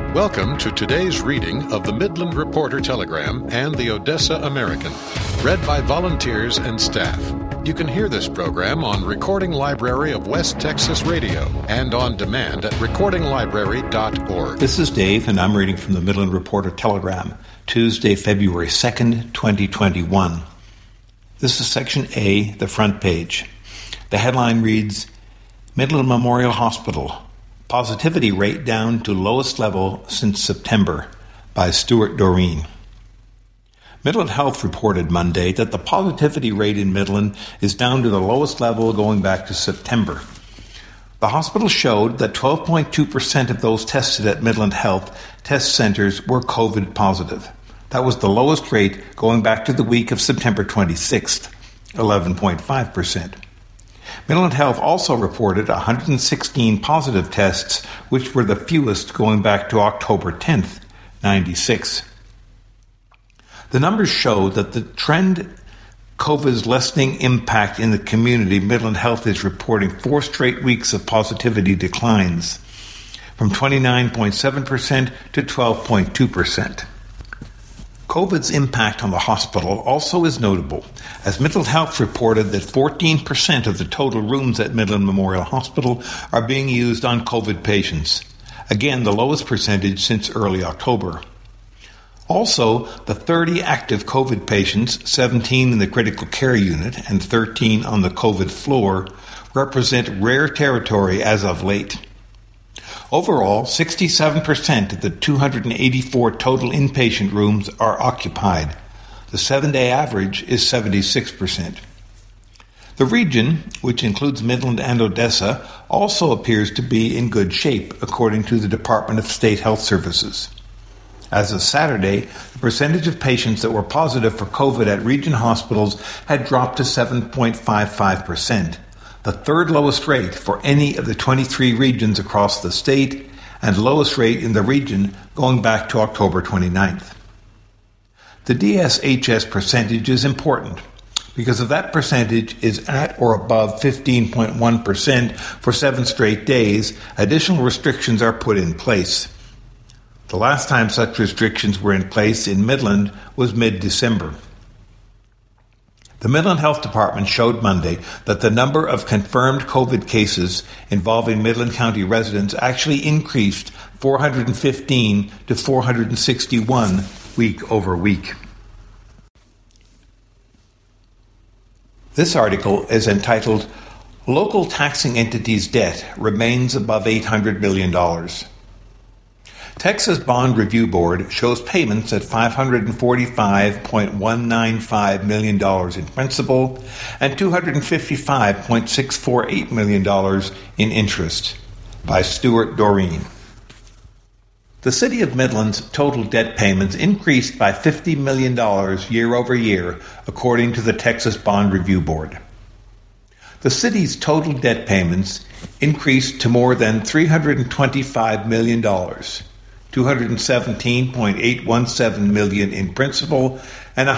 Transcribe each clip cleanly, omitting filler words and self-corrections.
Welcome to today's reading of the Midland Reporter Telegram and the Odessa American, read by volunteers and staff. You can hear this program on Recording Library of West Texas Radio and on demand at recordinglibrary.org. This is Dave, and I'm reading from the Midland Reporter Telegram, Tuesday, February 2nd, 2021. This is Section A, the front page. The headline reads, Midland Memorial Hospital, Positivity Rate Down to Lowest Level Since September, by Stuart Doreen. Midland Health reported Monday that the positivity rate in Midland is down to the lowest level going back to September. The hospital showed that 12.2% of those tested at Midland Health test centers were COVID positive. That was the lowest rate going back to the week of September 26th, 11.5%. Midland Health also reported 116 positive tests, which were the fewest going back to October 10th, 96. The numbers show that the trend COVID's lessening impact in the community. Midland Health is reporting 4 straight weeks of positivity declines, from 29.7% to 12.2%. COVID's impact on the hospital also is notable, as Midland Health reported that 14% of the total rooms at Midland Memorial Hospital are being used on COVID patients, again the lowest percentage since early October. Also, the 30 active COVID patients, 17 in the critical care unit and 13 on the COVID floor, represent rare territory as of late. Overall, 67% of the 284 total inpatient rooms are occupied. The 7-day average is 76%. The region, which includes Midland and Odessa, also appears to be in good shape, according to the Department of State Health Services. As of Saturday, the percentage of patients that were positive for COVID at region hospitals had dropped to 7.55%. The third lowest rate for any of the 23 regions across the state, and lowest rate in the region going back to October 29th. The DSHS percentage is important because if that percentage is at or above 15.1% for 7 straight days, additional restrictions are put in place. The last time such restrictions were in place in Midland was mid-December. The Midland Health Department showed Monday that the number of confirmed COVID cases involving Midland County residents actually increased 415 to 461 week over week. This article is entitled, Local Taxing Entities' Debt Remains Above $800 Million. Texas Bond Review Board shows payments at $545.195 million in principal and $255.648 million in interest, by Stuart Doreen. The City of Midland's total debt payments increased by $50 million year over year, according to the Texas Bond Review Board. The city's total debt payments increased to more than $325 million. $217.817 million in principal and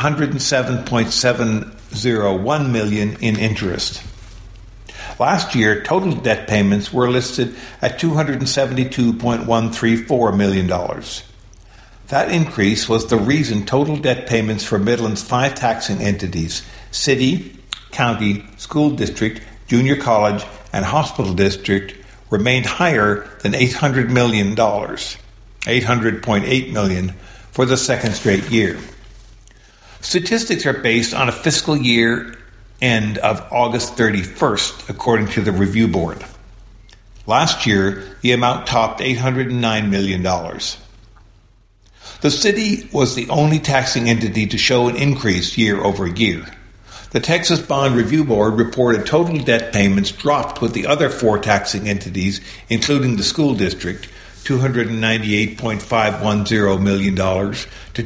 $107.701 million in interest. Last year, total debt payments were listed at $272.134 million. That increase was the reason total debt payments for Midland's 5 taxing entities, city, county, school district, junior college, and hospital district, remained higher than $800 million. $800.8 million for the second straight year. Statistics are based on a fiscal year end of August 31st, according to the Review Board. Last year, the amount topped $809 million. The city was the only taxing entity to show an increase year over year. The Texas Bond Review Board reported total debt payments dropped with the other 4 taxing entities, including the school district, $298.510 million to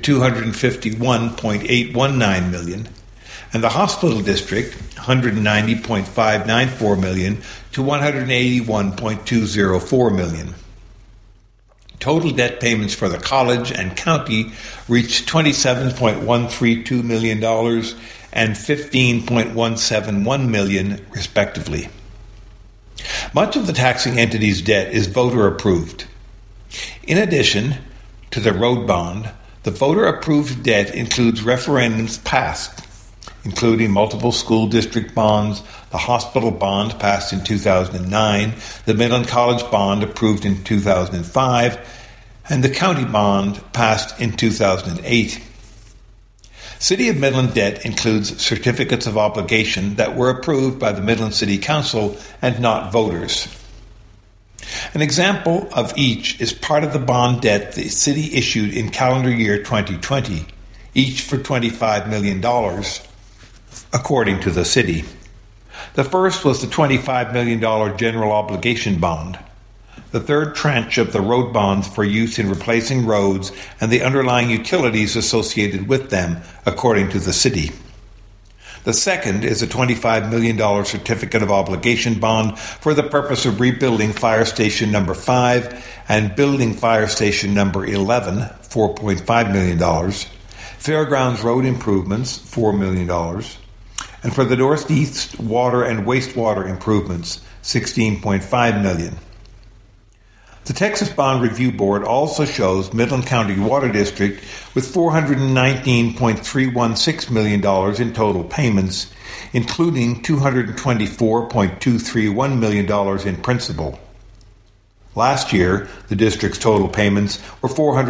$251.819 million, and the hospital district, $190.594 million to $181.204 million. Total debt payments for the college and county reached $27.132 million and $15.171 million, respectively. Much of the taxing entity's debt is voter approved. In addition to the road bond, the voter-approved debt includes referendums passed, including multiple school district bonds, the hospital bond passed in 2009, the Midland College bond approved in 2005, and the county bond passed in 2008. City of Midland debt includes certificates of obligation that were approved by the Midland City Council and not voters. An example of each is part of the bond debt the city issued in calendar year 2020, each for $25 million, according to the city. The first was the $25 million general obligation bond. The third tranche of the road bonds for use in replacing roads and the underlying utilities associated with them, according to the city. The second is a $25 million certificate of obligation bond for the purpose of rebuilding Fire Station Number 5 and building Fire Station Number 11, $4.5 million, Fairgrounds Road improvements, $4 million, and for the Northeast water and wastewater improvements, $16.5 million. The Texas Bond Review Board also shows Midland County Water District with $419.316 million in total payments, including $224.231 million in principal. Last year, the district's total payments were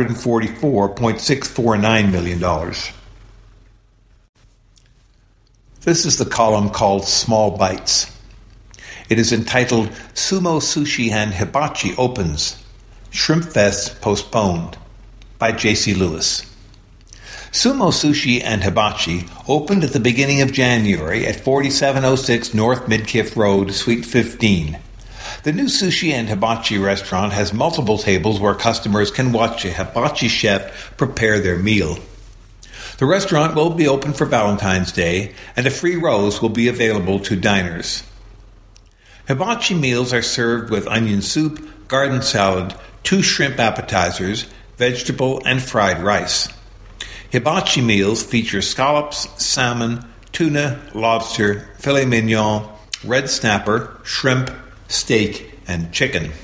$444.649 million. This is the column called Small Bites. It is entitled Sumo Sushi and Hibachi Opens, Shrimp Fest Postponed, by J.C. Lewis. Sumo Sushi and Hibachi opened at the beginning of January at 4706 North Midkiff Road, Suite 15. The new sushi and hibachi restaurant has multiple tables where customers can watch a hibachi chef prepare their meal. The restaurant will be open for Valentine's Day, and a free rose will be available to diners. Hibachi meals are served with onion soup, garden salad, 2 shrimp appetizers, vegetable and fried rice. Hibachi meals feature scallops, salmon, tuna, lobster, filet mignon, red snapper, shrimp, steak, and chicken.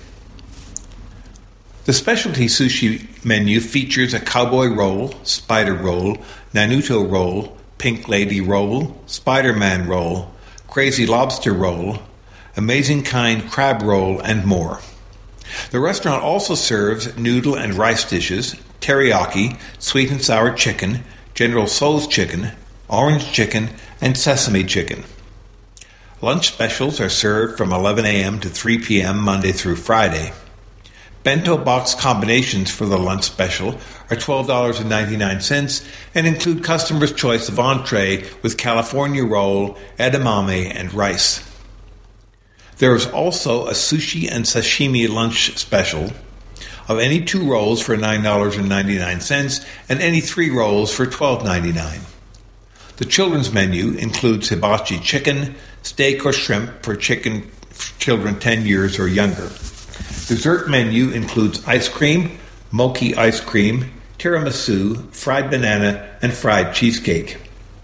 The specialty sushi menu features a cowboy roll, spider roll, Nanuto roll, pink lady roll, Spider-Man roll, crazy lobster roll, Amazing Kind crab roll, and more. The restaurant also serves noodle and rice dishes, teriyaki, sweet and sour chicken, General Tso's chicken, orange chicken, and sesame chicken. Lunch specials are served from 11 a.m. to 3 p.m. Monday through Friday. Bento box combinations for the lunch special are $12.99 and include customer's choice of entree with California roll, edamame, and rice. There is also a sushi and sashimi lunch special of any 2 rolls for $9.99 and any 3 rolls for $12.99. The children's menu includes hibachi chicken, steak or shrimp for children 10 years or younger. Dessert menu includes ice cream, mochi ice cream, tiramisu, fried banana, and fried cheesecake.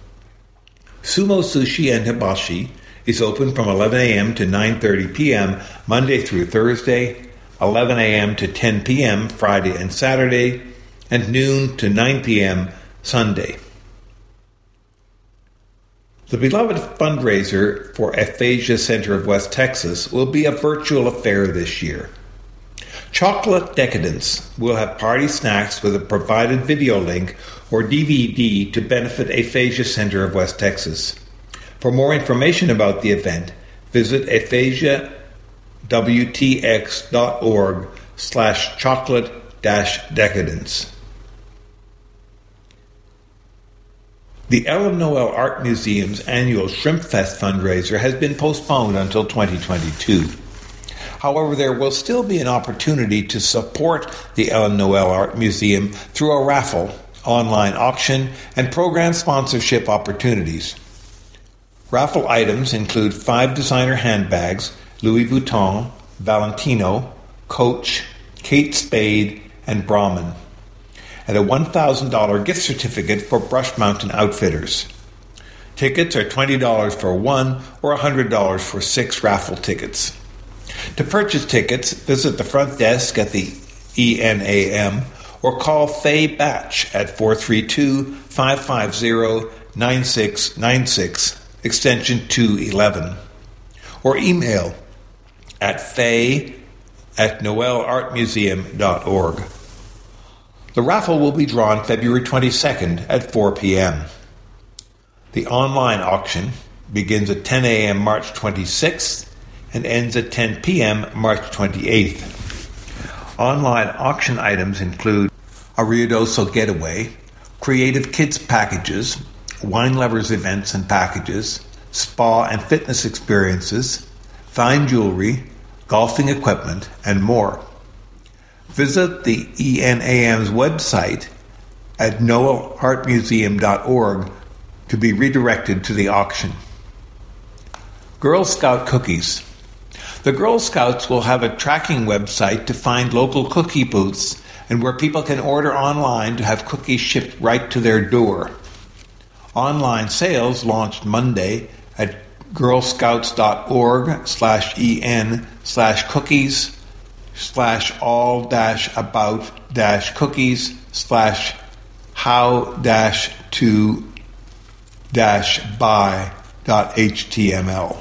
Sumo Sushi and Hibachi is open from 11 a.m. to 9:30 p.m. Monday through Thursday, 11 a.m. to 10 p.m. Friday and Saturday, and noon to 9 p.m. Sunday. The beloved fundraiser for Aphasia Center of West Texas will be a virtual affair this year. Chocolate Decadence will have party snacks with a provided video link or DVD to benefit Aphasia Center of West Texas. For more information about the event, visit aphasiawtx.org/chocolate-decadence. The Ellen Noel Art Museum's annual Shrimp Fest fundraiser has been postponed until 2022. However, there will still be an opportunity to support the Ellen Noel Art Museum through a raffle, online auction, and program sponsorship opportunities. Raffle items include 5 designer handbags, Louis Vuitton, Valentino, Coach, Kate Spade, and Brahmin, and a $1,000 gift certificate for Brush Mountain Outfitters. Tickets are $20 for 1 or $100 for 6 raffle tickets. To purchase tickets, visit the front desk at the ENAM, or call Faye Batch at 432-550-9696, extension 211, or email at faye@noelartmuseum.org. The raffle will be drawn February 22nd at 4 p.m. The online auction begins at 10 a.m. March 26th and ends at 10 p.m. March 28th. Online auction items include a Ruidoso getaway, creative kids packages, wine lovers events and packages, spa and fitness experiences, fine jewelry, golfing equipment, and more. Visit the ENAM's website at noelartmuseum.org to be redirected to the auction. Girl Scout cookies. The Girl Scouts will have a tracking website to find local cookie booths and where people can order online to have cookies shipped right to their door. Online sales launched Monday at girlscouts.org/en/cookies/all-about-cookies/how-to-buy.html.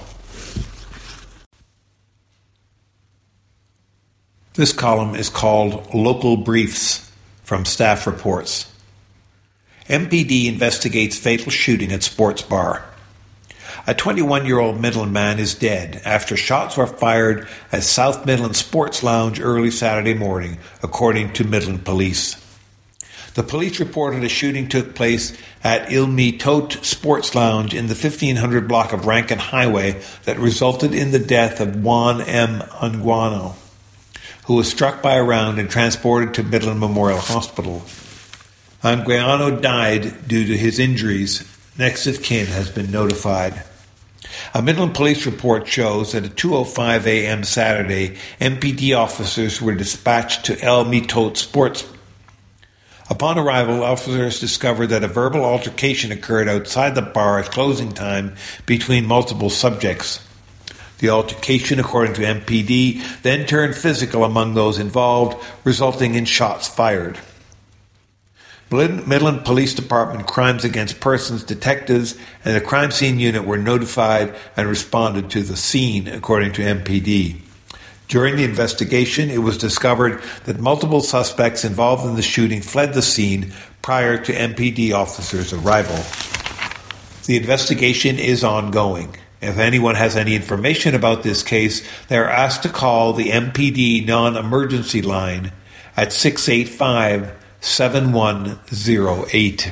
This column is called Local Briefs from Staff Reports. MPD investigates fatal shooting at sports bar. A 21-year-old Midland man is dead after shots were fired at South Midland Sports Lounge early Saturday morning, according to Midland Police. The police reported a shooting took place at Ilmi Tote Sports Lounge in the 1500 block of Rankin Highway that resulted in the death of Juan M. Anguano, who was struck by a round and transported to Midland Memorial Hospital. Anguano died due to his injuries. Next of kin has been notified. A Midland police report shows that at 2:05 a.m. Saturday, MPD officers were dispatched to El Mitot Sports. Upon arrival, officers discovered that a verbal altercation occurred outside the bar at closing time between multiple subjects. The altercation, according to MPD, then turned physical among those involved, resulting in shots fired. Midland Police Department Crimes Against Persons detectives and the crime scene unit were notified and responded to the scene, according to MPD. During the investigation, it was discovered that multiple suspects involved in the shooting fled the scene prior to MPD officers' arrival. The investigation is ongoing. If anyone has any information about this case, they are asked to call the MPD non-emergency line at 685-7108.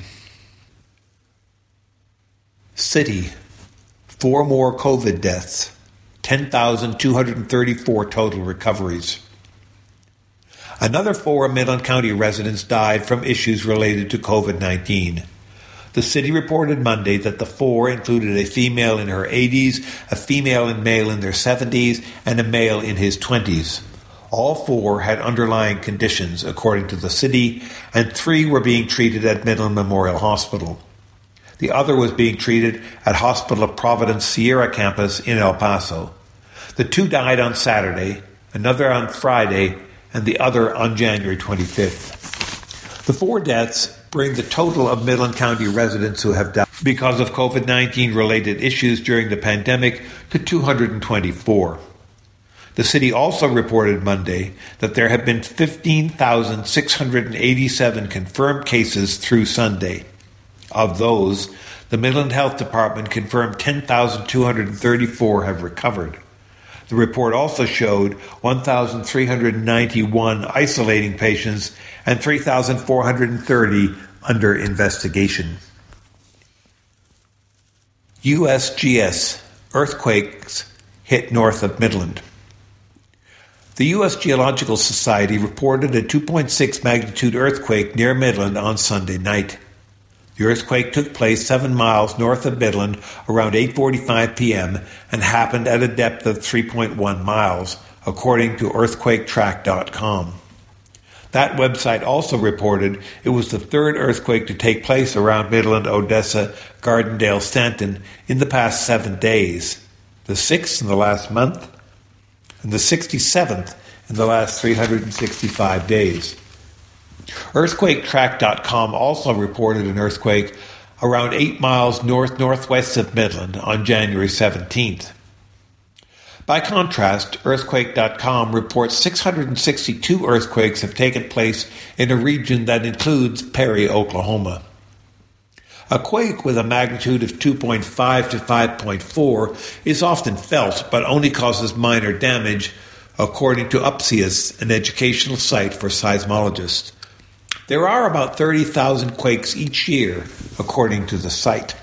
City. 4 more COVID deaths. 10,234 total recoveries. Another 4 Midland County residents died from issues related to COVID-19. The city reported Monday that the 4 included a female in her 80s, a female and male in their 70s, and a male in his 20s. All 4 had underlying conditions, according to the city, and 3 were being treated at Midland Memorial Hospital. The other was being treated at Hospital of Providence Sierra Campus in El Paso. The 2 died on Saturday, another on Friday, and the other on January 25th. The 4 deaths bring the total of Midland County residents who have died because of COVID-19 related issues during the pandemic to 224. The city also reported Monday that there have been 15,687 confirmed cases through Sunday. Of those, the Midland Health Department confirmed 10,234 have recovered. The report also showed 1,391 isolating patients and 3,430 under investigation. USGS. Earthquakes hit north of Midland. The U.S. Geological Society reported a 2.6 magnitude earthquake near Midland on Sunday night. The earthquake took place 7 miles north of Midland around 8:45 p.m. and happened at a depth of 3.1 miles, according to earthquaketrack.com. That website also reported it was the 3rd earthquake to take place around Midland, Odessa, Gardendale, Stanton in the past 7 days, the 6th in the last month, and the 67th in the last 365 days. EarthquakeTrack.com also reported an earthquake around 8 miles northwest of Midland on January 17th. By contrast, Earthquake.com reports 662 earthquakes have taken place in a region that includes Perry, Oklahoma. A quake with a magnitude of 2.5 to 5.4 is often felt, but only causes minor damage, according to UPSIAS, an educational site for seismologists. There are about 30,000 quakes each year, according to the site.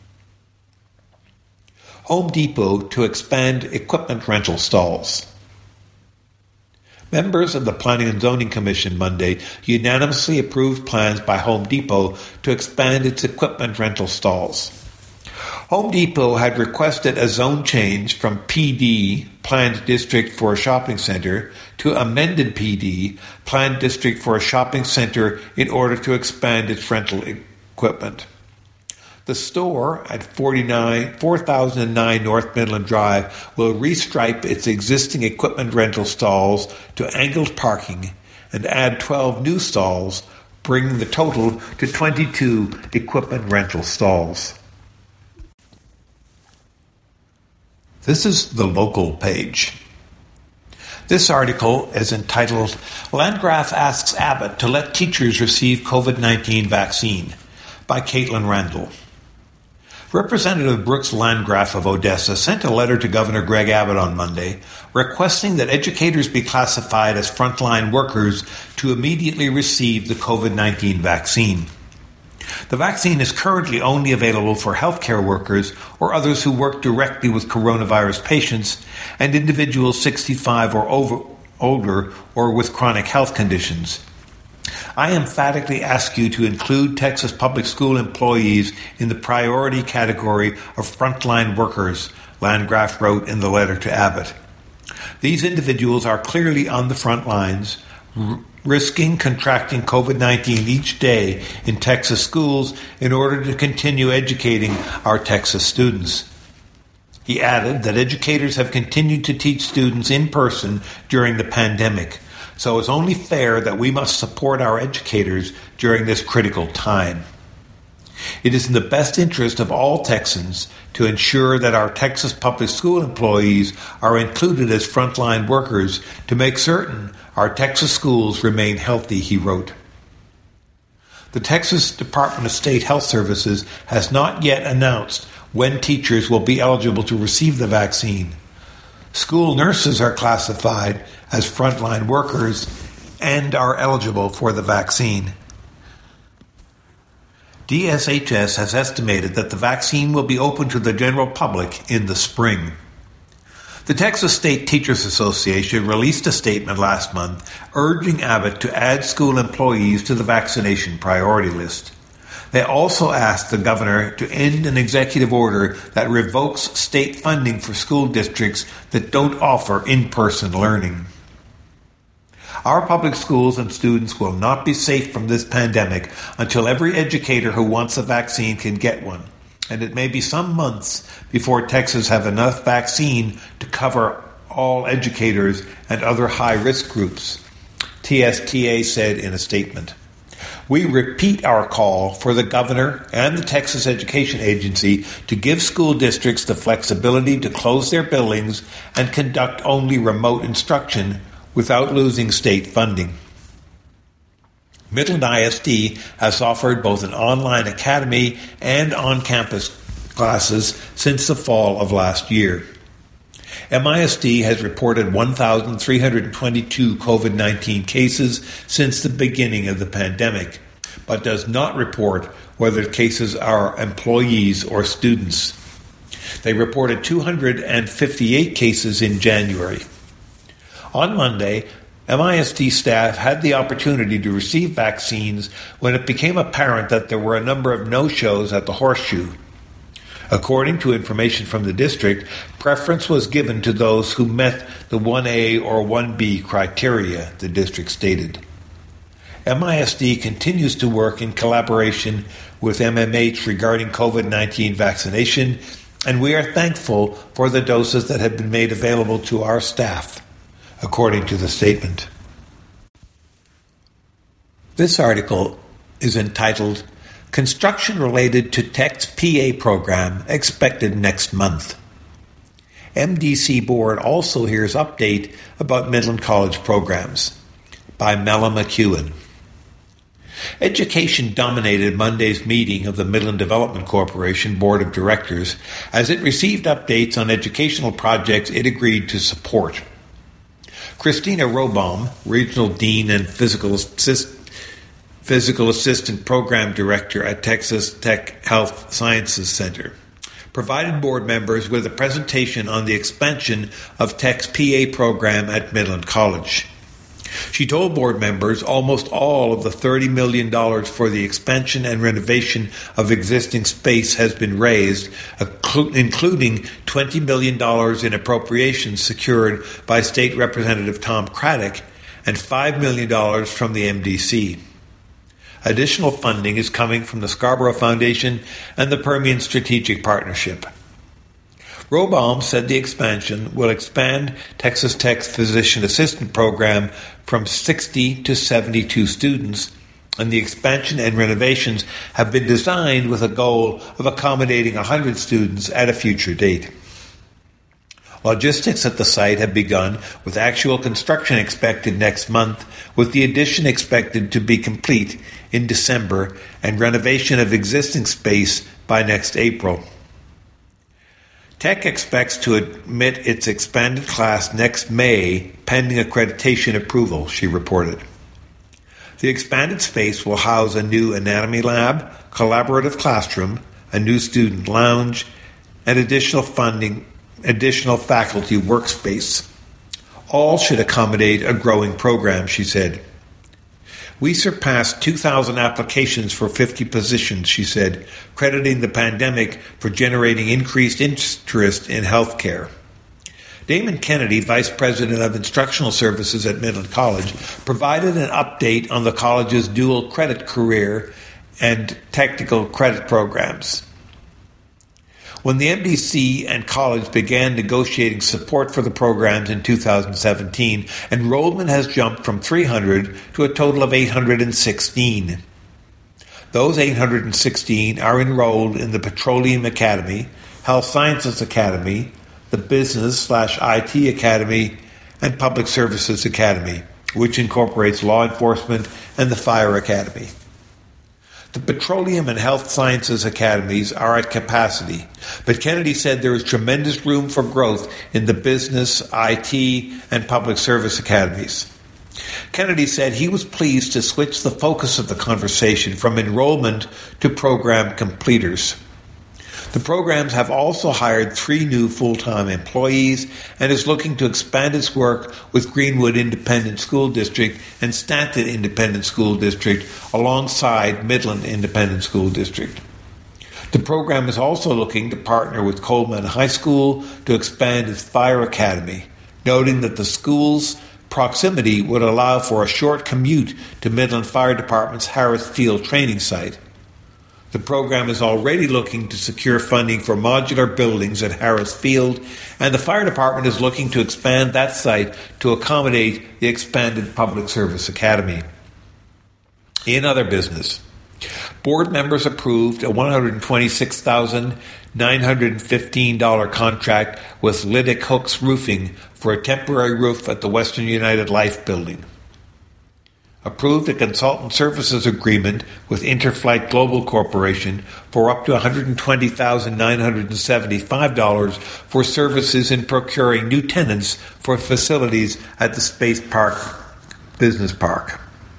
Home Depot to expand equipment rental stalls. Members of the Planning and Zoning Commission Monday unanimously approved plans by Home Depot to expand its equipment rental stalls. Home Depot had requested a zone change from PD, Planned District for a Shopping Center, to amended PD, Planned District for a Shopping Center, in order to expand its rental equipment. The store at 4009 North Midland Drive will restripe its existing equipment rental stalls to angled parking and add 12 new stalls, bringing the total to 22 equipment rental stalls. This is the local page. This article is entitled, Landgraf asks Abbott to let teachers receive COVID-19 vaccine, by Caitlin Randall. Representative Brooks Landgraf of Odessa sent a letter to Governor Greg Abbott on Monday requesting that educators be classified as frontline workers to immediately receive the COVID-19 vaccine. The vaccine is currently only available for healthcare workers or others who work directly with coronavirus patients and individuals 65 or older or with chronic health conditions. I emphatically ask you to include Texas public school employees in the priority category of frontline workers, Landgraf wrote in the letter to Abbott. These individuals are clearly on the front lines, risking contracting COVID-19 each day in Texas schools in order to continue educating our Texas students. He added that educators have continued to teach students in person during the pandemic, so it's only fair that we must support our educators during this critical time. It is in the best interest of all Texans to ensure that our Texas public school employees are included as frontline workers to make certain our Texas schools remain healthy, he wrote. The Texas Department of State Health Services has not yet announced when teachers will be eligible to receive the vaccine. School nurses are classified as frontline workers and are eligible for the vaccine. DSHS has estimated that the vaccine will be open to the general public in the spring. The Texas State Teachers Association released a statement last month urging Abbott to add school employees to the vaccination priority list. They also asked the governor to end an executive order that revokes state funding for school districts that don't offer in-person learning. Our public schools and students will not be safe from this pandemic until every educator who wants a vaccine can get one, and it may be some months before Texas have enough vaccine to cover all educators and other high-risk groups, TSTA said in a statement. We repeat our call for the governor and the Texas Education Agency to give school districts the flexibility to close their buildings and conduct only remote instruction without losing state funding. Midland ISD has offered both an online academy and on-campus classes since the fall of last year. MISD has reported 1,322 COVID-19 cases since the beginning of the pandemic, but does not report whether cases are employees or students. They reported 258 cases in January. On Monday, MISD staff had the opportunity to receive vaccines when it became apparent that there were a number of no-shows at the Horseshoe. According to information from the district, preference was given to those who met the 1A or 1B criteria, the district stated. MISD continues to work in collaboration with MMH regarding COVID-19 vaccination, and we are thankful for the doses that have been made available to our staff. according to the statement. This article is entitled Construction Related to Tech's PA Program Expected Next Month. MDC Board also hears update about Midland College programs, by Mella McEwen. Education dominated Monday's meeting of the Midland Development Corporation Board of Directors as it received updates on educational projects it agreed to support. Christina Robaum, Regional Dean and Physical Assistant Program Director at Texas Tech Health Sciences Center, provided board members with a presentation on the expansion of Tech's PA program at Midland College. She told board members almost all of the $30 million for the expansion and renovation of existing space has been raised, including $20 million in appropriations secured by State Representative Tom Craddock and $5 million from the MDC. Additional funding is coming from the Scarborough Foundation and the Permian Strategic Partnership. Robaum said the expansion will expand Texas Tech's physician assistant program from 60 to 72 students, and the expansion and renovations have been designed with a goal of accommodating 100 students at a future date. Logistics at the site have begun, with actual construction expected next month, with the addition expected to be complete in December and renovation of existing space by next April. Tech expects to admit its expanded class next May, pending accreditation approval, she reported. The expanded space will house a new anatomy lab, collaborative classroom, a new student lounge, and additional faculty workspace. All should accommodate a growing program, she said. We surpassed 2,000 applications for 50 positions, she said, crediting the pandemic for generating increased interest in healthcare. Damon Kennedy, Vice President of Instructional Services at Midland College, provided an update on the college's dual credit career and technical credit programs. When the MDC and college began negotiating support for the programs in 2017, enrollment has jumped from 300 to a total of 816. Those 816 are enrolled in the Petroleum Academy, Health Sciences Academy, the Business/IT Academy, and Public Services Academy, which incorporates law enforcement and the Fire Academy. The Petroleum and Health Sciences Academies are at capacity, but Kennedy said there is tremendous room for growth in the Business, IT, and Public Service Academies. Kennedy said he was pleased to switch the focus of the conversation from enrollment to program completers. The programs have also hired 3 new full-time employees and is looking to expand its work with Greenwood Independent School District and Stanton Independent School District alongside Midland Independent School District. The program is also looking to partner with Coleman High School to expand its Fire Academy, noting that the school's proximity would allow for a short commute to Midland Fire Department's Harris Field training site. The program is already looking to secure funding for modular buildings at Harris Field, and the fire department is looking to expand that site to accommodate the expanded Public Service Academy. In other business, board members approved a $126,915 contract with Liddick Hooks Roofing for a temporary roof at the Western United Life building. Approved a consultant services agreement with Interflight Global Corporation for up to $120,975 for services in procuring new tenants for facilities at the Space Park Business Park.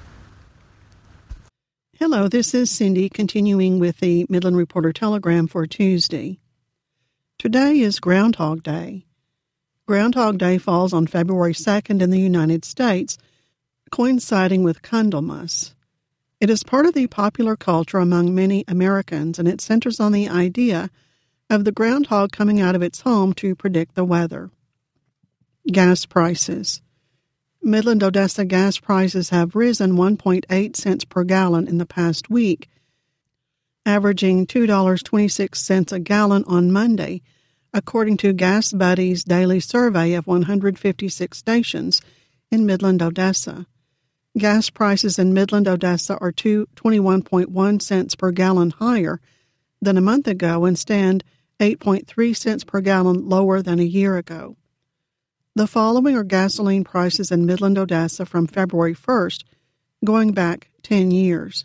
Hello, this is Cindy, continuing with the Midland Reporter Telegram for Tuesday. Today is Groundhog Day. Groundhog Day falls on February 2nd in the United States, coinciding with Candlemas. It is part of the popular culture among many Americans, and it centers on the idea of the groundhog coming out of its home to predict the weather. Gas prices. Midland Odessa gas prices have risen 1.8 cents per gallon in the past week, averaging $2.26 a gallon on Monday, according to Gas Buddy's daily survey of 156 stations in Midland, Odessa. Gas prices in Midland, Odessa are 21.1 cents per gallon higher than a month ago and stand 8.3 cents per gallon lower than a year ago. The following are gasoline prices in Midland, Odessa from February 1st, going back 10 years.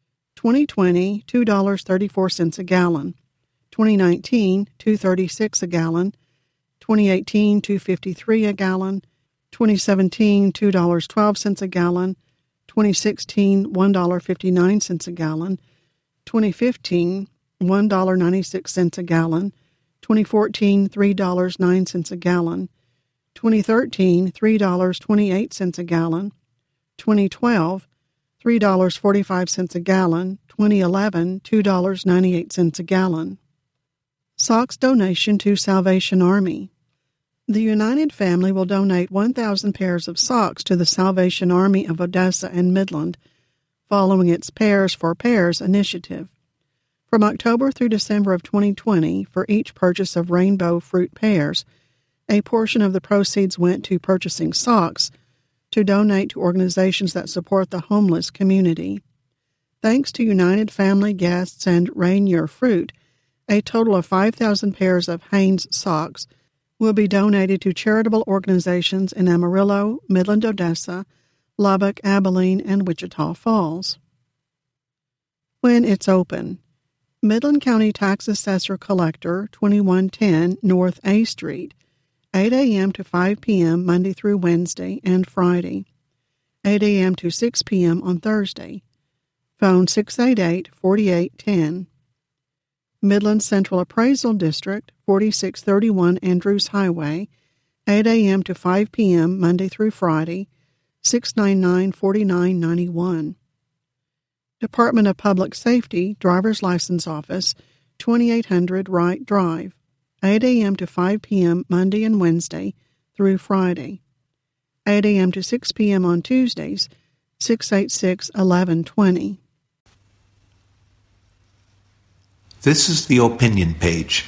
2020, $2.34 a gallon. 2019, $2.36 a gallon. 2018, $2.53 a gallon. 2017, $2.12 a gallon. 2016, $1.59 a gallon. 2015, $1.96 a gallon. 2014, $3.09 a gallon. 2013, $3.28 a gallon. 2012, $3.45 a gallon. 2011, $2.98 a gallon. Socks donation to Salvation Army. The United Family will donate 1,000 pairs of socks to the Salvation Army of Odessa and Midland, following its Pairs for Pairs initiative. From October through December of 2020, for each purchase of rainbow fruit pears, a portion of the proceeds went to purchasing socks to donate to organizations that support the homeless community. Thanks to United Family guests and Rainier Fruit, a total of 5,000 pairs of Hanes socks will be donated to charitable organizations in Amarillo, Midland, Odessa, Lubbock, Abilene, and Wichita Falls. When it's open. Midland County Tax Assessor Collector, 2110 North A Street, 8 a.m. to 5 p.m. Monday through Wednesday and Friday, 8 a.m. to 6 p.m. on Thursday. Phone 688-4810. Midland Central Appraisal District, 4631 Andrews Highway, 8 a.m. to 5 p.m. Monday through Friday, 699-4991. Department of Public Safety, Driver's License Office, 2800 Wright Drive, 8 a.m. to 5 p.m. Monday and Wednesday through Friday, 8 a.m. to 6 p.m. on Tuesdays, 686-1120. This is the opinion page.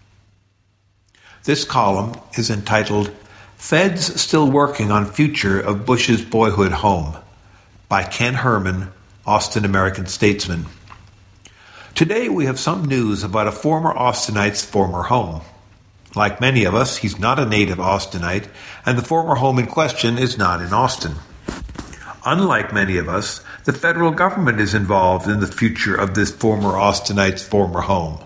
This column is entitled, Feds Still Working on Future of Bush's Boyhood Home, by Ken Herman, Austin American-Statesman. Today we have some news about a former Austinite's former home. Like many of us, he's not a native Austinite, and the former home in question is not in Austin. Unlike many of us, the federal government is involved in the future of this former Austinite's former home.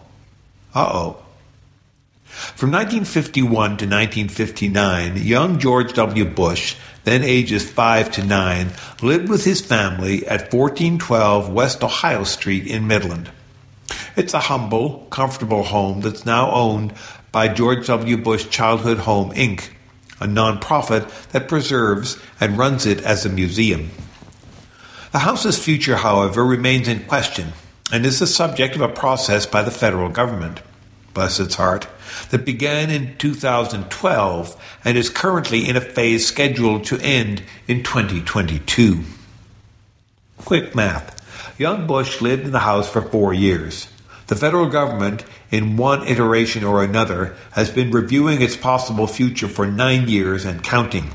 From 1951 to 1959, young George W. Bush, then ages 5 to 9, lived with his family at 1412 West Ohio Street in Midland. It's a humble, comfortable home that's now owned by George W. Bush Childhood Home, Inc., a nonprofit that preserves and runs it as a museum. The house's future, however, remains in question and is the subject of a process by the federal government, bless its heart, that began in 2012 and is currently in a phase scheduled to end in 2022. Quick math. Young Bush lived in the house for 4 years. The federal government, in one iteration or another, has been reviewing its possible future for 9 years and counting.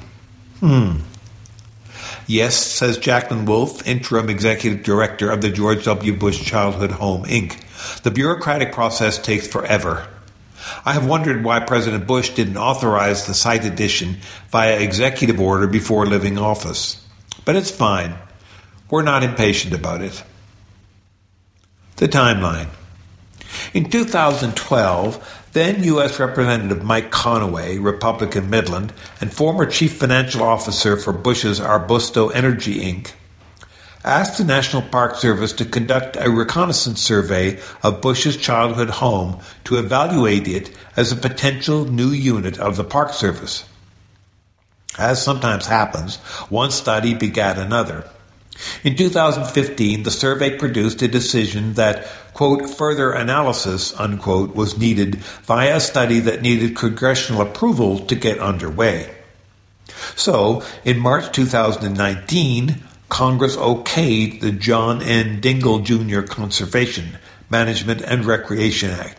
Yes, says Jacqueline Wolf, interim executive director of the George W. Bush Childhood Home, Inc. The bureaucratic process takes forever. I have wondered why President Bush didn't authorize the site addition via executive order before leaving office. But it's fine. We're not impatient about it. The timeline. In 2012, then U.S. Representative Mike Conaway, Republican Midland, and former Chief Financial Officer for Bush's Arbusto Energy, Inc., asked the National Park Service to conduct a reconnaissance survey of Bush's childhood home to evaluate it as a potential new unit of the Park Service. As sometimes happens, one study begat another. In 2015, the survey produced a decision that, quote, further analysis, unquote, was needed via a study that needed congressional approval to get underway. So, in March 2019, Congress okayed the John N. Dingell Jr. Conservation, Management, and Recreation Act,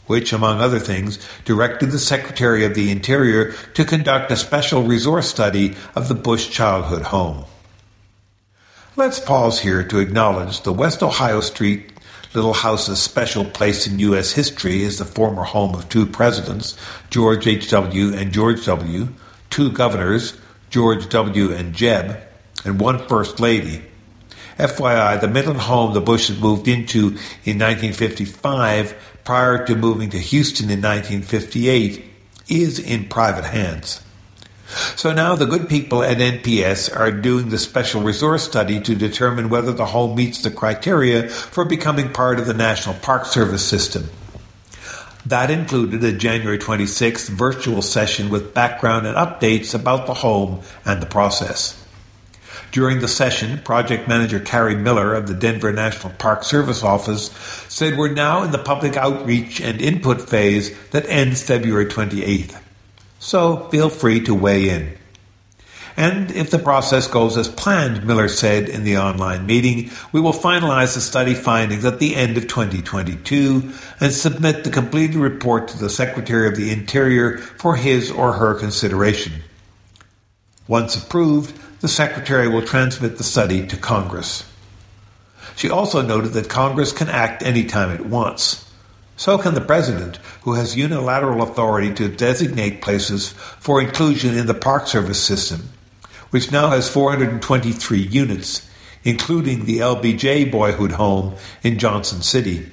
which, among other things, directed the Secretary of the Interior to conduct a special resource study of the Bush childhood home. Let's pause here to acknowledge the West Ohio Street Little House's special place in U.S. history as the former home of two presidents, George H.W. and George W., two governors, George W. and Jeb, and one First Lady. FYI, the Midland home the Bushes moved into in 1955, prior to moving to Houston in 1958, is in private hands. So now the good people at NPS are doing the special resource study to determine whether the home meets the criteria for becoming part of the National Park Service system. That included a January 26th virtual session with background and updates about the home and the process. During the session, project manager Carrie Miller of the Denver National Park Service Office said we're now in the public outreach and input phase that ends February 28th. So feel free to weigh in. And if the process goes as planned, Miller said in the online meeting, we will finalize the study findings at the end of 2022 and submit the completed report to the Secretary of the Interior for his or her consideration. Once approved, the Secretary will transmit the study to Congress. She also noted that Congress can act any time it wants. So can the President, who has unilateral authority to designate places for inclusion in the Park Service system, which now has 423 units, including the LBJ Boyhood Home in Johnson City.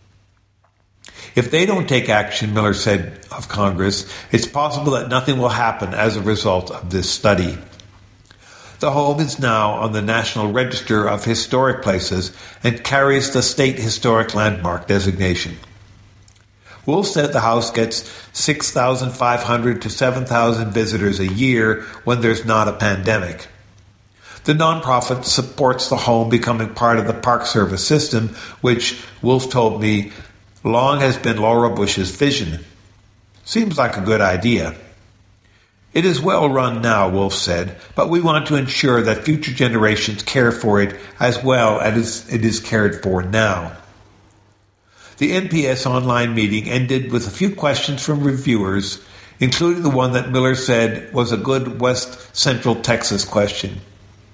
If they don't take action, Miller said of Congress, it's possible that nothing will happen as a result of this study. The home is now on the National Register of Historic Places and carries the State Historic Landmark designation. Wolf said the house gets 6,500 to 7,000 visitors a year when there's not a pandemic. The nonprofit supports the home becoming part of the Park Service system, which, Wolf told me, long has been Laura Bush's vision. Seems like a good idea. It is well run now, Wolf said, but we want to ensure that future generations care for it as well as it is cared for now. The NPS online meeting ended with a few questions from reviewers, including the one that Miller said was a good West Central Texas question.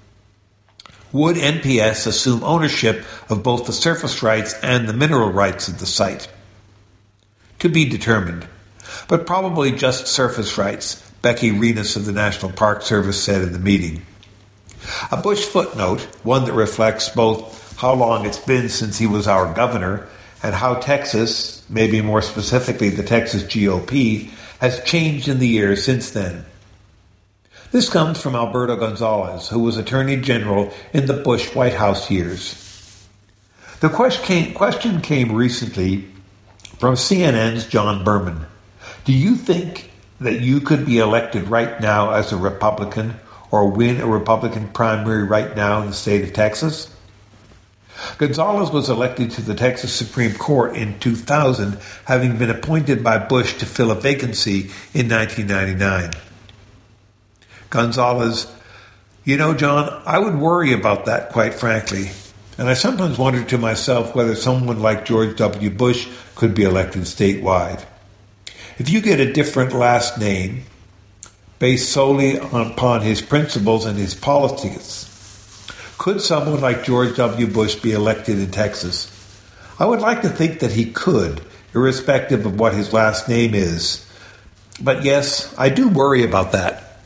Would NPS assume ownership of both the surface rights and the mineral rights of the site? To be determined, but probably just surface rights, Becky Renas of the National Park Service said in the meeting. A Bush footnote, one that reflects both how long it's been since he was our governor and how Texas, maybe more specifically the Texas GOP, has changed in the years since then. This comes from Alberto Gonzales, who was Attorney General in the Bush White House years. The question came recently from CNN's John Berman. Do you think that you could be elected right now as a Republican or win a Republican primary right now in the state of Texas? Gonzales was elected to the Texas Supreme Court in 2000, having been appointed by Bush to fill a vacancy in 1999. Gonzales, John, I would worry about that, quite frankly. And I sometimes wonder to myself whether someone like George W. Bush could be elected statewide. If you get a different last name, based solely upon his principles and his politics, could someone like George W. Bush be elected in Texas? I would like to think that he could, irrespective of what his last name is. But yes, I do worry about that.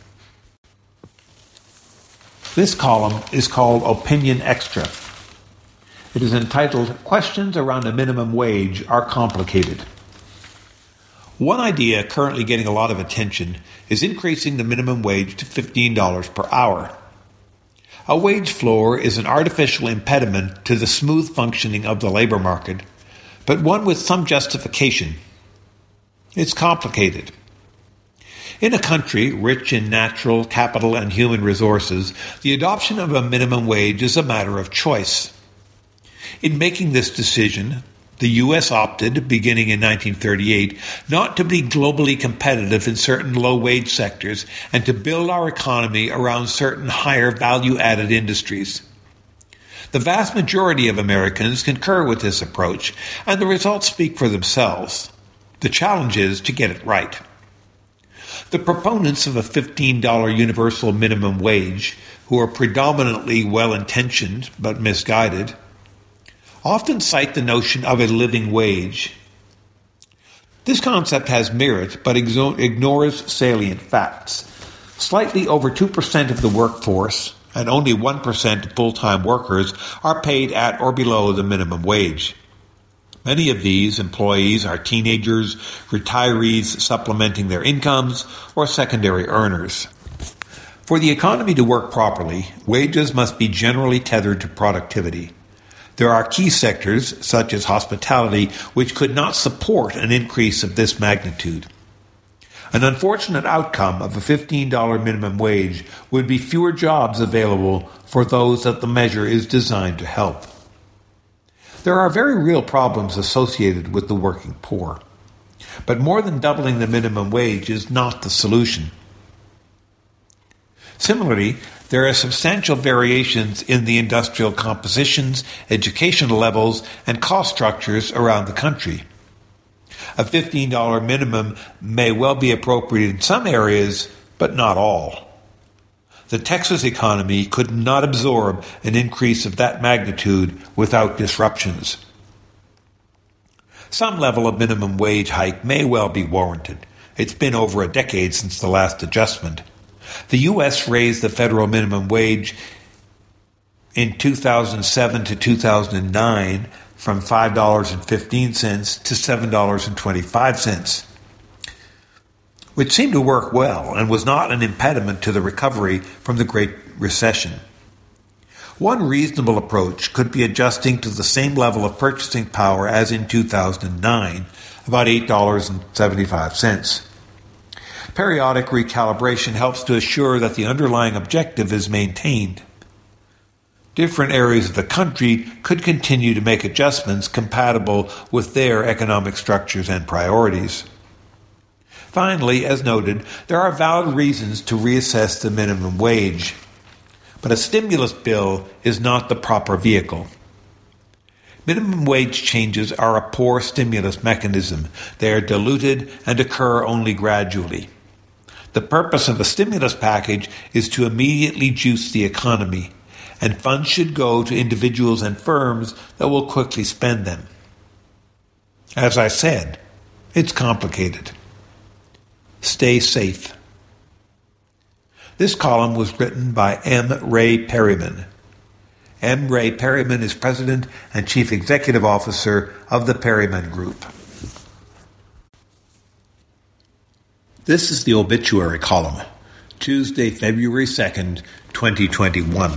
This column is called Opinion Extra. It is entitled, Questions Around a Minimum Wage Are Complicated. One idea currently getting a lot of attention is increasing the minimum wage to $15 per hour. A wage floor is an artificial impediment to the smooth functioning of the labor market, but one with some justification. It's complicated. In a country rich in natural, capital, and human resources, the adoption of a minimum wage is a matter of choice. In making this decision, the U.S. opted, beginning in 1938, not to be globally competitive in certain low-wage sectors and to build our economy around certain higher value-added industries. The vast majority of Americans concur with this approach, and the results speak for themselves. The challenge is to get it right. The proponents of a $15 universal minimum wage, who are predominantly well-intentioned but misguided, often cite the notion of a living wage. This concept has merit but ignores salient facts. Slightly over 2% of the workforce and only 1% of full-time workers are paid at or below the minimum wage. Many of these employees are teenagers, retirees supplementing their incomes, or secondary earners. For the economy to work properly, wages must be generally tethered to productivity. There are key sectors, such as hospitality, which could not support an increase of this magnitude. An unfortunate outcome of a $15 minimum wage would be fewer jobs available for those that the measure is designed to help. There are very real problems associated with the working poor, but more than doubling the minimum wage is not the solution. Similarly, there are substantial variations in the industrial compositions, educational levels, and cost structures around the country. A $15 minimum may well be appropriate in some areas, but not all. The Texas economy could not absorb an increase of that magnitude without disruptions. Some level of minimum wage hike may well be warranted. It's been over a decade since the last adjustment. The U.S. raised the federal minimum wage in 2007 to 2009 from $5.15 to $7.25. which seemed to work well and was not an impediment to the recovery from the Great Recession. One reasonable approach could be adjusting to the same level of purchasing power as in 2009, about $8.75. Periodic recalibration helps to assure that the underlying objective is maintained. Different areas of the country could continue to make adjustments compatible with their economic structures and priorities. Finally, as noted, there are valid reasons to reassess the minimum wage, but a stimulus bill is not the proper vehicle. Minimum wage changes are a poor stimulus mechanism. They are diluted and occur only gradually. The purpose of a stimulus package is to immediately juice the economy, and funds should go to individuals and firms that will quickly spend them. As I said, it's complicated. Stay safe. This column was written by M. Ray Perryman. M. Ray Perryman is President and Chief Executive Officer of the Perryman Group. This is the obituary column, Tuesday, February 2nd, 2021.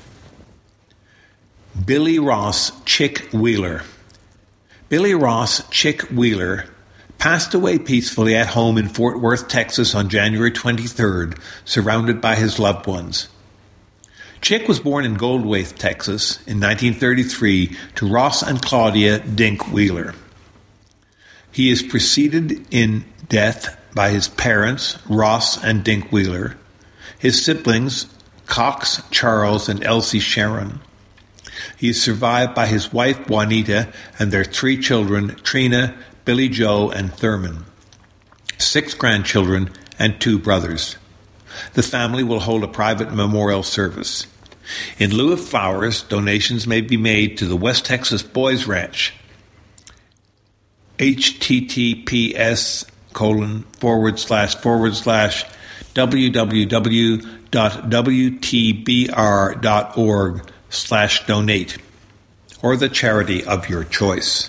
Billy Ross Chick Wheeler. Billy Ross Chick Wheeler passed away peacefully at home in Fort Worth, Texas on January 23rd, surrounded by his loved ones. Chick was born in Goldthwaite, Texas in 1933 to Ross and Claudia Dink Wheeler. He is preceded in death by his parents, Ross and Dink Wheeler, his siblings, Cox, Charles, and Elsie Sharon. He is survived by his wife, Juanita, and their 3 children, Trina, Billy Joe, and Thurman, 6 grandchildren, and 2 brothers. The family will hold a private memorial service. In lieu of flowers, donations may be made to the West Texas Boys Ranch. https://www.wtbr.org/donate, or the charity of your choice.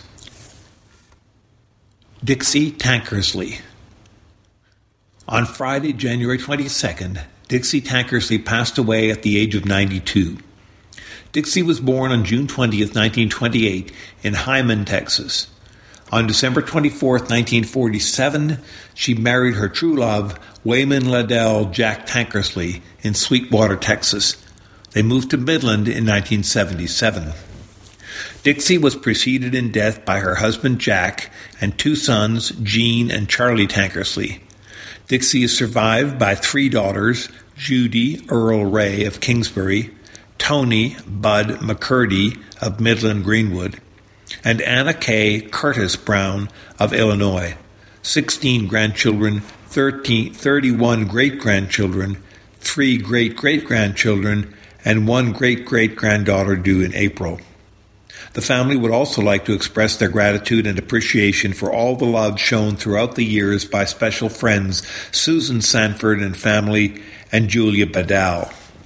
Dixie Tankersley. On Friday, January 22nd, Dixie Tankersley passed away at the age of 92. Dixie was born on June 20th, 1928, in Hyman, Texas. On December 24th, 1947, she married her true love, Wayman Liddell Jack Tankersley, in Sweetwater, Texas. They moved to Midland in 1977. Dixie was preceded in death by her husband Jack and 2 sons, Gene and Charlie Tankersley. Dixie is survived by 3 daughters, Judy Earl Ray of Kingsbury, Tony Bud McCurdy of Midland Greenwood, and Anna K. Curtis Brown of Illinois. 16 grandchildren, 31 great-grandchildren, 3 great-great-grandchildren, and 1 great-great-granddaughter due in April. The family would also like to express their gratitude and appreciation for all the love shown throughout the years by special friends Susan Sanford and family and Julia Badal.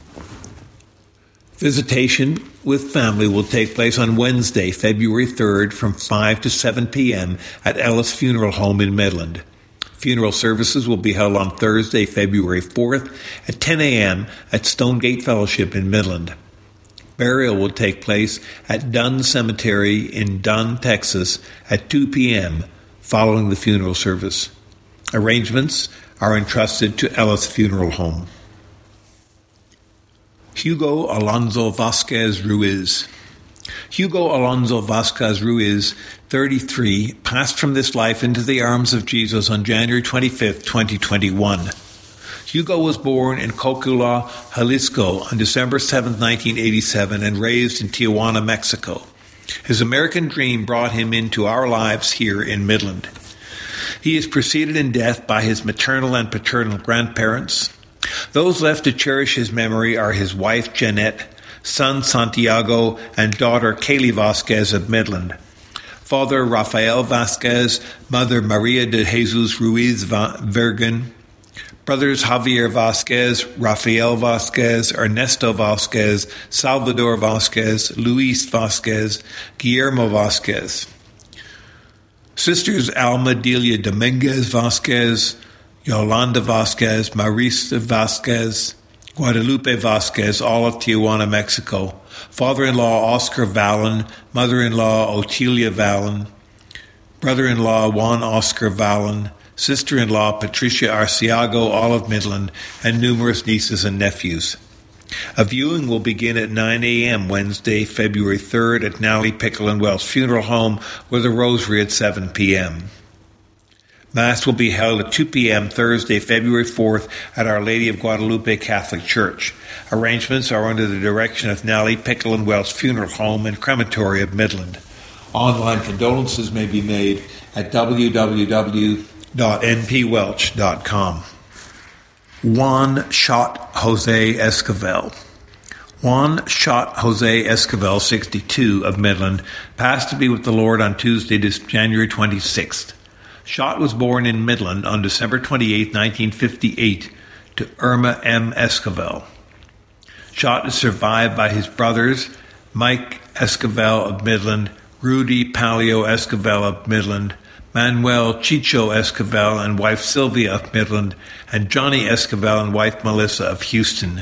Visitation with family will take place on Wednesday, February 3rd from 5 to 7 p.m. at Ellis Funeral Home in Midland. Funeral services will be held on Thursday, February 4th at 10 a.m. at Stonegate Fellowship in Midland. Burial will take place at Dunn Cemetery in Dunn, Texas at 2 p.m. following the funeral service. Arrangements are entrusted to Ellis Funeral Home. Hugo Alonso Vasquez Ruiz. Hugo Alonso Vasquez Ruiz, 33, passed from this life into the arms of Jesus on January 25, 2021. Hugo was born in Cocula, Jalisco on December 7, 1987 and raised in Tijuana, Mexico. His American dream brought him into our lives here in Midland. He is preceded in death by his maternal and paternal grandparents. Those left to cherish his memory are his wife Jeanette, son Santiago, and daughter Kaylee Vasquez of Midland. Father Rafael Vasquez, mother Maria de Jesus Ruiz Vergen, brothers Javier Vasquez, Rafael Vasquez, Ernesto Vasquez, Salvador Vasquez, Luis Vasquez, Guillermo Vasquez. Sisters Alma Delia Dominguez Vasquez, Yolanda Vasquez, Marisa Vasquez, Guadalupe Vasquez, all of Tijuana, Mexico. Father-in-law Oscar Vallon, mother-in-law Otilia Vallon, brother-in-law Juan Oscar Vallon, sister-in-law Patricia Arciago, all of Midland, and numerous nieces and nephews. A viewing will begin at 9 a.m. Wednesday, February 3rd at Nally Pickle and Wells Funeral Home with a rosary at 7 p.m. Mass will be held at 2 p.m. Thursday, February 4th at Our Lady of Guadalupe Catholic Church. Arrangements are under the direction of Nally Pickle and Wells Funeral Home and Crematory of Midland. Online condolences may be made at www.npwelch.com. Juan shot Jose Esquivel. Juan shot Jose Esquivel, 62, of Midland, passed to be with the Lord on Tuesday, January 26th. Schott was born in Midland on December 28, 1958, to Irma M. Esquivel. Schott is survived by his brothers, Mike Esquivel of Midland, Rudy Palio Esquivel of Midland, Manuel Chicho Esquivel and wife Sylvia of Midland, and Johnny Esquivel and wife Melissa of Houston.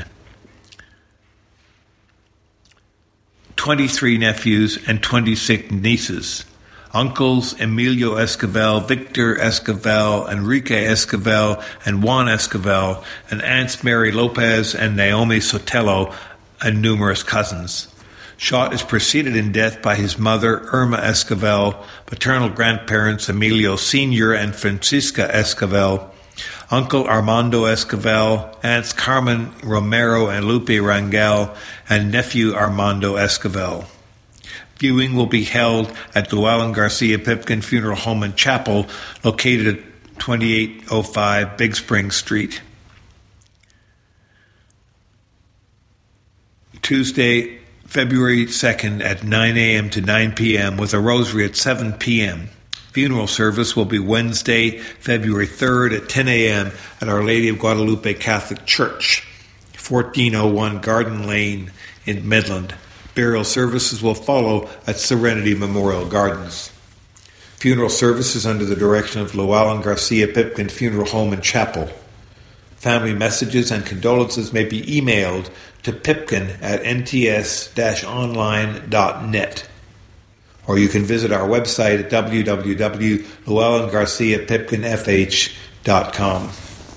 23 nephews and 26 nieces. Uncles Emilio Esquivel, Victor Esquivel, Enrique Esquivel, and Juan Esquivel, and aunts Mary Lopez and Naomi Sotelo, and numerous cousins. Schott is preceded in death by his mother, Irma Esquivel, paternal grandparents Emilio Sr. and Francisca Esquivel, Uncle Armando Esquivel, aunts Carmen Romero and Lupe Rangel, and nephew Armando Esquivel. Viewing will be held at Llewellyn Garcia Pipkin Funeral Home and Chapel, located at 2805 Big Spring Street. Tuesday, February 2nd at 9 a.m. to 9 p.m. with a rosary at 7 p.m. Funeral service will be Wednesday, February 3rd at 10 a.m. at Our Lady of Guadalupe Catholic Church, 1401 Garden Lane in Midland. Burial services will follow at Serenity Memorial Gardens. Funeral services under the direction of Llewellyn Garcia Pipkin Funeral Home and Chapel. Family messages and condolences may be emailed to pipkin@nts-online.net. Or you can visit our website at www.llewellyngarciapipkinfh.com.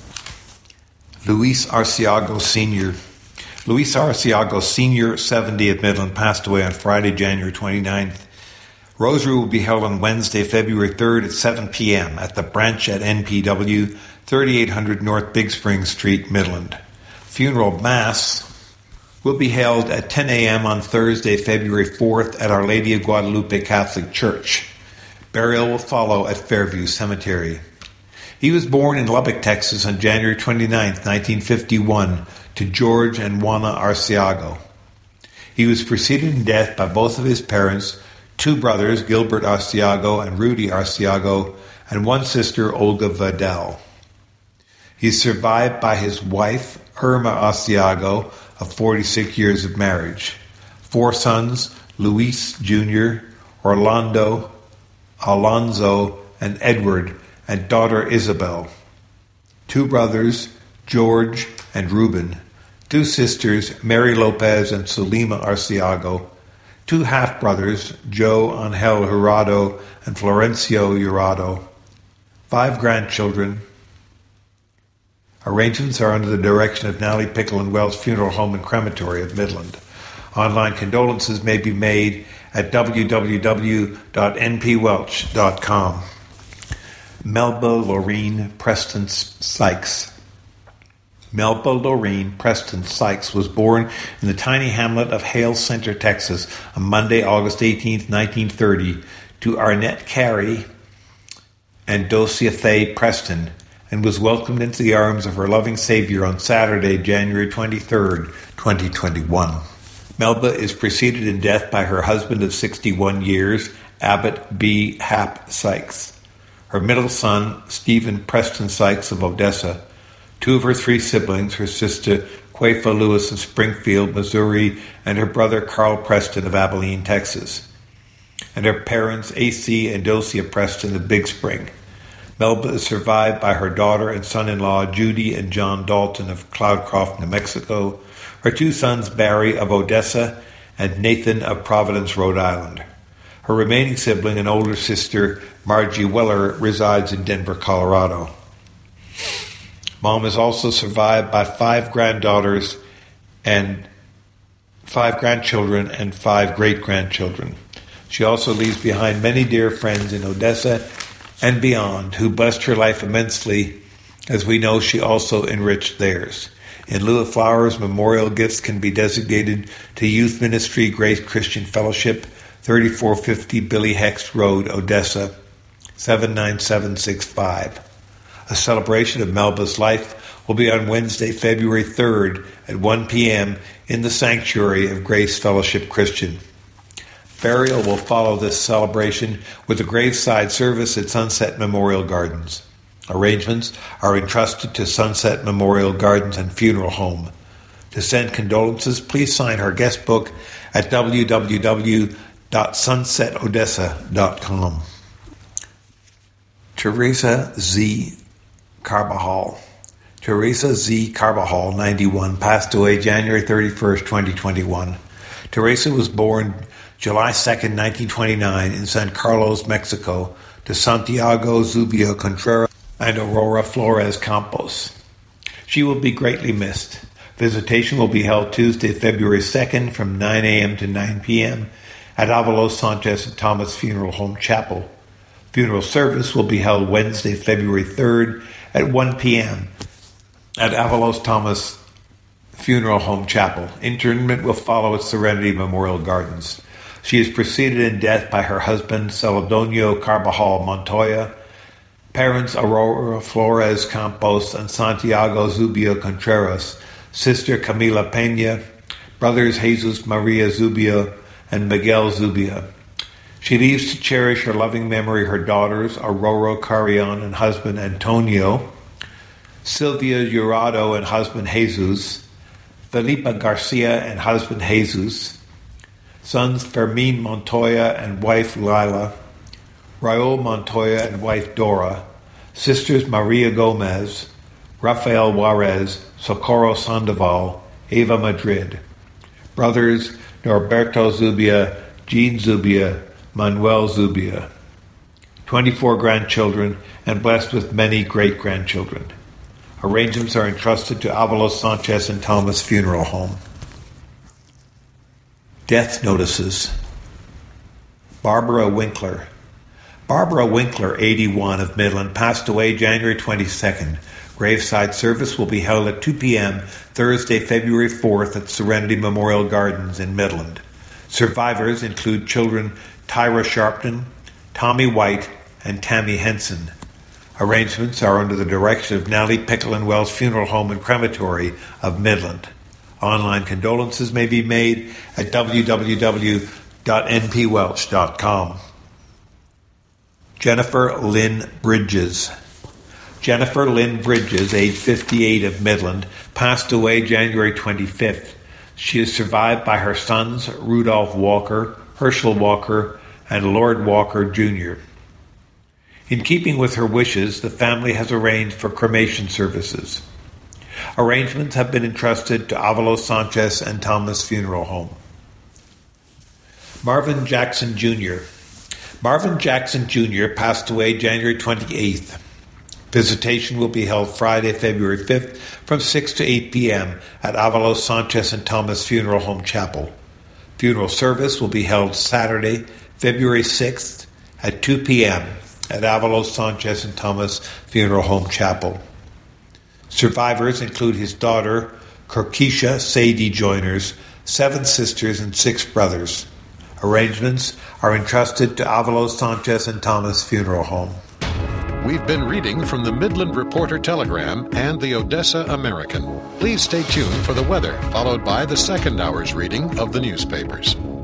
Luis Arciago Sr. Luis Arciago Sr., 70 of Midland, passed away on Friday, January 29th. Rosary will be held on Wednesday, February 3rd at 7 p.m. at the branch at NPW, 3800 North Big Spring Street, Midland. Funeral Mass will be held at 10 a.m. on Thursday, February 4th at Our Lady of Guadalupe Catholic Church. Burial will follow at Fairview Cemetery. He was born in Lubbock, Texas on January 29, 1951, to George and Juana Arciago. He was preceded in death by both of his parents, two brothers, Gilbert Arciago and Rudy Arciago, and one sister, Olga Vidal. He is survived by his wife, Irma Arciago, of 46 years of marriage, 4 sons, Luis Jr., Orlando, Alonzo, and Edward, and daughter Isabel, 2 brothers, George and Ruben, 2 sisters, Mary Lopez and Sulima Arciago, 2 half-brothers, Joe Angel Jurado and Florencio Jurado, 5 grandchildren. Arrangements are under the direction of Nally Pickle and Wells Funeral Home and Crematory of Midland. Online condolences may be made at www.npwelch.com. Melba Lorene Preston Sykes. Melba Lorene Preston Sykes was born in the tiny hamlet of Hale Center, Texas, on Monday, August 18, 1930, to Arnett Carey and Dosia Faye Preston, and was welcomed into the arms of her loving Savior on Saturday, January 23, 2021. Melba is preceded in death by her husband of 61 years, Abbott B. Hap Sykes, her middle son, Stephen Preston Sykes of Odessa, 2 of her 3 siblings, her sister, Quafa Lewis of Springfield, Missouri, and her brother, Carl Preston of Abilene, Texas, and her parents, A.C. and Dosia Preston of Big Spring. Melba is survived by her daughter and son-in-law, Judy and John Dalton of Cloudcroft, New Mexico, her 2 sons, Barry of Odessa and Nathan of Providence, Rhode Island. Her remaining sibling and older sister, Margie Weller, resides in Denver, Colorado. Mom is also survived by 5 granddaughters and 5 grandchildren and 5 great-grandchildren. She also leaves behind many dear friends in Odessa and beyond who blessed her life immensely, as we know she also enriched theirs. In lieu of flowers, memorial gifts can be designated to Youth Ministry Grace Christian Fellowship, 3450 Billy Hext Road, Odessa, 79765. A celebration of Melba's life will be on Wednesday, February 3rd at 1 p.m. in the sanctuary of Grace Fellowship Christian. Burial will follow this celebration with a graveside service at Sunset Memorial Gardens. Arrangements are entrusted to Sunset Memorial Gardens and Funeral Home. To send condolences, please sign her guest book at www.sunsetodessa.com. Teresa Z. Carbajal. Teresa Z. Carbajal, 91, passed away January 31st, 2021. Teresa was born July 2nd, 1929, in San Carlos, Mexico, to Santiago Zubia Contreras and Aurora Flores Campos. She will be greatly missed. Visitation will be held Tuesday, February 2nd from 9 a.m. to 9 p.m. at Avalos Sanchez and Thomas Funeral Home Chapel. Funeral service will be held Wednesday, February 3rd at 1 p.m. at Avalos Thomas Funeral Home Chapel. Interment will follow at Serenity Memorial Gardens. She is preceded in death by her husband, Celedonio Carbajal Montoya, parents Aurora Flores Campos and Santiago Zubia Contreras, sister Camila Peña, brothers Jesus Maria Zubia and Miguel Zubia. She leaves to cherish her loving memory her daughters, Aurora Carrion and husband Antonio, Sylvia Jurado and husband Jesus, Felipa Garcia and husband Jesus, sons Fermin Montoya and wife Lila, Raul Montoya and wife Dora, sisters Maria Gomez, Rafael Juarez, Socorro Sandoval, Eva Madrid, brothers Norberto Zubia, Jean Zubia, Manuel Zubia, 24 grandchildren, and blessed with many great-grandchildren. Arrangements are entrusted to Avalos Sanchez and Thomas Funeral Home. Death notices. Barbara Winkler. Barbara Winkler, 81, of Midland, passed away January 22nd. Graveside service will be held at 2 p.m. Thursday, February 4th at Serenity Memorial Gardens in Midland. Survivors include children Tyra Sharpton, Tommy White, and Tammy Henson. Arrangements are under the direction of Nellie Pickle and Wells Funeral Home and Crematory of Midland. Online condolences may be made at www.npwelch.com. Jennifer Lynn Bridges. Jennifer Lynn Bridges, age 58 of Midland, passed away January 25th. She is survived by her sons, Rudolph Walker, Herschel Walker, and Lord Walker, Jr. In keeping with her wishes, the family has arranged for cremation services. Arrangements have been entrusted to Avalos Sanchez and Thomas Funeral Home. Marvin Jackson Jr. Marvin Jackson Jr. passed away January 28th. Visitation will be held Friday, February 5th from 6 to 8 p.m. at Avalos Sanchez and Thomas Funeral Home Chapel. Funeral service will be held Saturday, February 6th at 2 p.m. at Avalos Sanchez and Thomas Funeral Home Chapel. Survivors include his daughter, Kirkisha Sadie Joiners, 7 sisters and 6 brothers. Arrangements are entrusted to Avalos Sanchez and Thomas Funeral Home. We've been reading from the Midland Reporter Telegram and the Odessa American. Please stay tuned for the weather, followed by the second hour's reading of the newspapers.